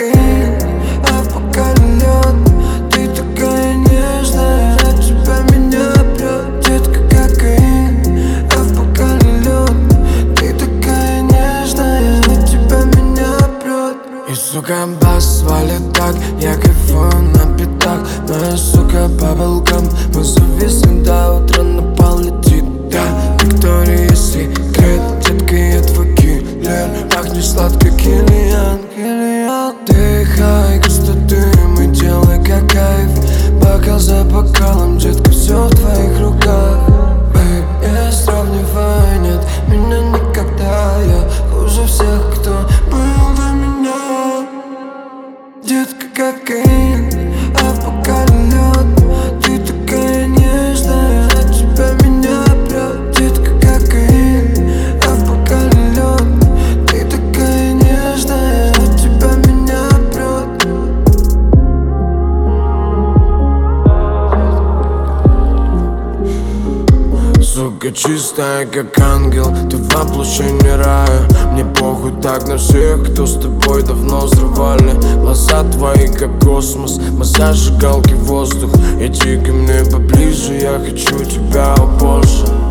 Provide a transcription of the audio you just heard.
кокаин, а пока лед. Ты такая нежная, от тебя меня прет. Детка, кокаин, а пока лед. Ты такая нежная, от тебя меня прет. И сука бас валит так, я кайфую на битах. Моя сука баблгам, мы зависнем до утра, на пол летит. Да, Виктория Секрет, детка, я твой киллер. Пахнешь сладко, Киллиан. Дыхай густоты, мы делай как кайф. Бокал за бокалом, детка, все в твоих руках. Не сравнивай, нет меня никогда. Я хуже всех, кто был до меня. Детка, кокаин, а пока лед. Ты такая нежная, от тебя меня прет. Детка, кокаин, а пока лед. Ты такая нежная, от тебя меня прет. Сука чистая, как ангел, ты воплощение рая. Мне похуй так на всех, кто с тобой давно взрывали. Глаза твои, как космос, мы зажигалки воздух. Иди ко мне поближе, я хочу тебя, о боже.